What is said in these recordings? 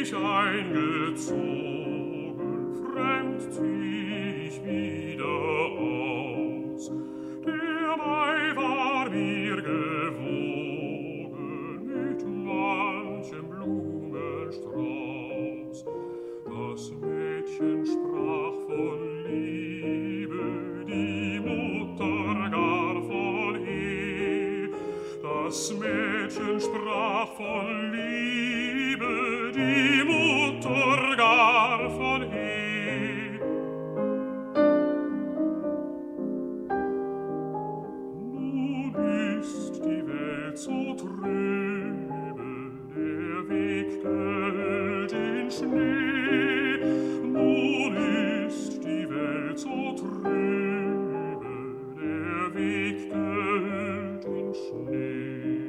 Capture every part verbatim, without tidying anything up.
ich eingezogen, fremd zieh ich wieder aus. Der Mai war mir gewogen mit manchem Blumenstrauß. Das Mädchen sprach von Liebe, die Mutter gar von Ehe. Das Mädchen sprach von Liebe, die Mutter gar von Ehe. Nun ist die Welt so trübe, der Weg gehüllt in Schnee. Nun ist die Welt so trübe, der Weg gehüllt in Schnee.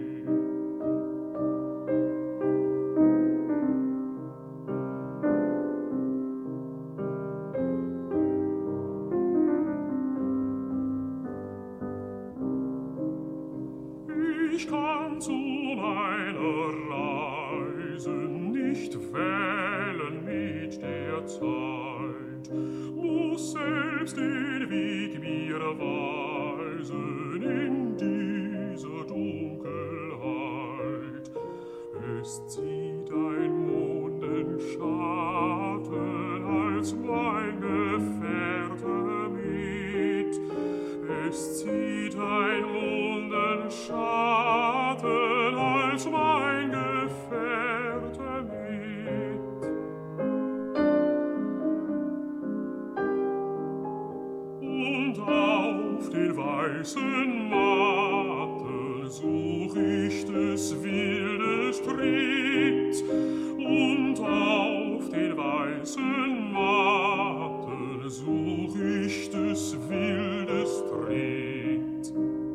Ich kann zu meiner Reise nicht wählen mit der Zeit, muss selbst den Weg mir weisen in dieser Dunkelheit. Es zieht ein Mondenschatten als mein Gefährte mit. Es zieht ein Mondenschatten als mein Gefährte mit. Und auf den weißen Matten such ich des Wildes Tritt. Und auf den weißen Matten such ich des Wildes Tritt.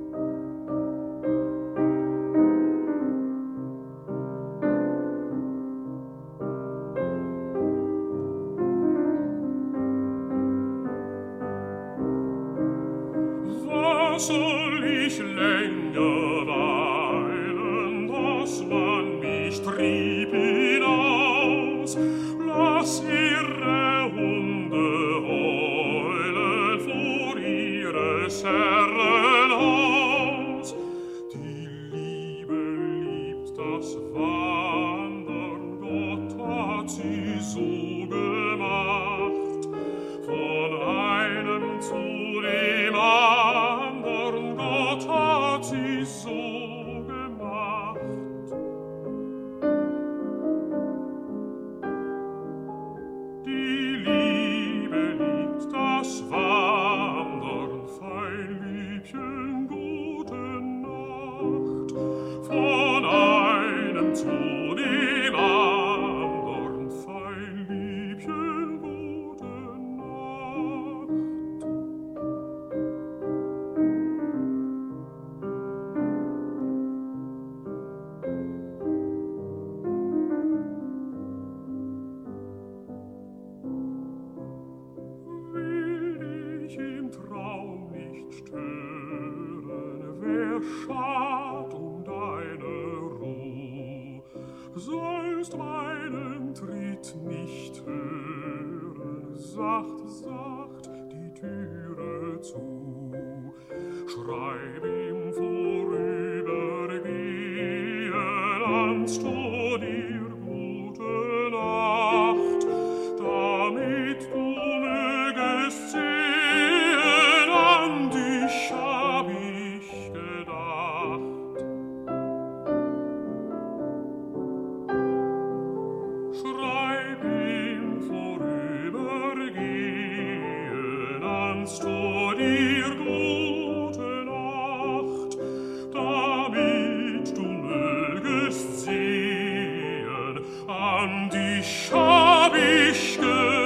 Was soll ich länger weilen, dass man mich trieb hinaus? Lass ihre Hunde heulen vor ihres Herren Haus. Die Liebe liebt das Wandern, Gott hat sie so gemacht. Von einem zu dem andern, Gott hat sie so gemacht. Die Liebe liebt das Wandern, fein Liebchen, gute Nacht. Von einem zu dem andern, fein Liebchen, gute Nacht. Will ich im Traum nicht stören, wer schad um deine Ruh? Sollst meinen Tritt nicht hören, sacht, sacht die Türe zu. Schreib ihm vorübergehen ans Tor dir gute Nacht, damit du mögest sehen, an dich hab ich gedacht. Schreib ihm vorübergehen ans Tor dir gute Nacht, damit du mögest sehen, an dich hab ich gedacht.